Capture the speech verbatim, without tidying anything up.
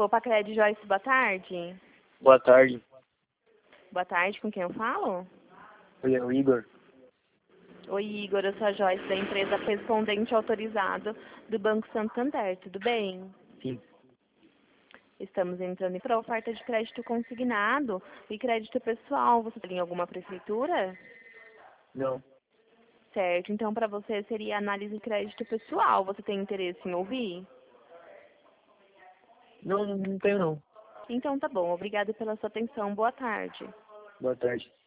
Copa Cred Joyce, boa tarde. Boa tarde. Boa tarde, com quem eu falo? Oi, é o Igor. Oi, Igor, eu sou a Joyce, da empresa correspondente autorizado do Banco Santander, tudo bem? Sim. Estamos entrando para oferta de crédito consignado e crédito pessoal. Você tem alguma prefeitura? Não. Certo, então para você seria análise de crédito pessoal. Você tem interesse em ouvir? Não, não tenho não. Então tá bom, obrigada pela sua atenção. Boa tarde. Boa tarde.